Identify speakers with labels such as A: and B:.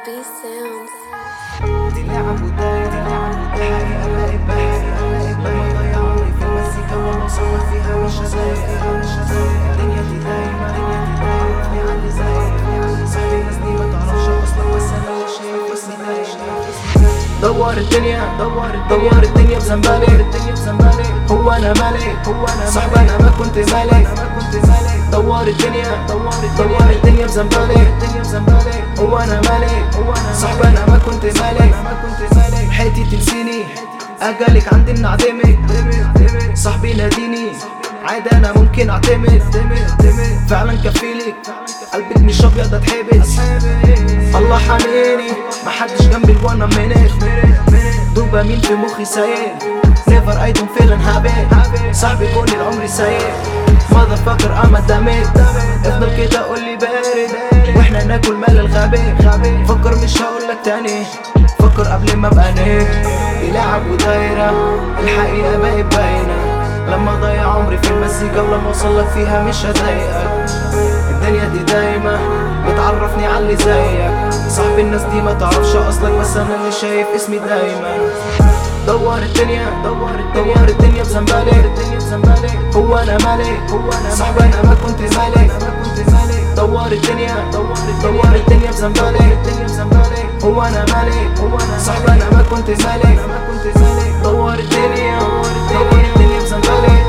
A: B sounds.
B: دي لعب ودايرة الحقيقة بقت بحقيقة لما ضيع عمري في المزيكا والله وصلت فيها مش هزايق الدنيا دي دايما راني عندي زي صاحبي الناس دي ما تعرفش اصلا بس انا اللي شايف اسمي دايما دوار الدنيا بزنبالي هو انا مالي صاحبي انا ما كنت مالي دوار الدنيا بزنبالي هو انا مالي صاحبي انا ما كنت مالي حياتي تنسيني اجالك عندي النعدمك صاحبي ناديني عادي انا ممكن اعتمد فعلا كفيلك قلبك مش ابيض اتحبس الله حاميني محدش جنبي وانا منك دوبامين في مخي سايق never I don't feelin happy صاحبي كل العمر سايق motherfucker I'm a damn افضل كده قولي بارد واحنا ناكل مال الغبي فكر مش هقولك تاني فكر قبل ما ابقى نيك دي لعب ودايرة الحقيقة بقت باينة لما ضيع عمري في المزيكا ولما اوصلك فيها مش هضايقك الدنيا دي دايما بتعرفني على اللي زيك صاحبي الناس دي ما تعرفش اصلك بس انا اللي شايف اسمي دايما دوار الدنيا بزنبالي هو انا مالي صاحبي انا ما كنت مالي دوار الدنيا بزنبالي هو انا مالي صاحبي انا ما كنت مالي دوار الدنيا بزنبالي